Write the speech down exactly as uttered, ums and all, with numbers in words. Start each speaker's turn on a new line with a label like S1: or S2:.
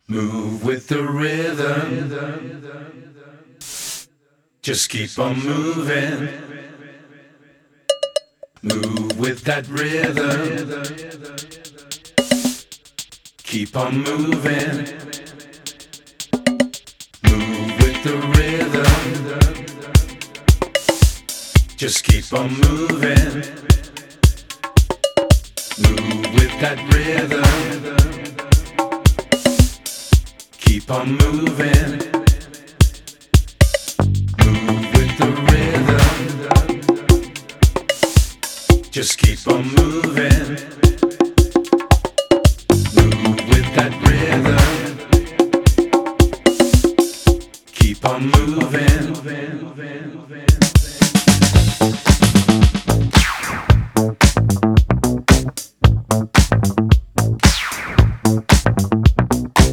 S1: Move with the rhythm. Just keep on moving. Move with that rhythm. Keep on moving. Move with the rhythm. Just keep on moving. Move with that rhythm. Keep on moving. Move with the rhythm. Just keep on moving. Move with that rhythm. Keep on moving.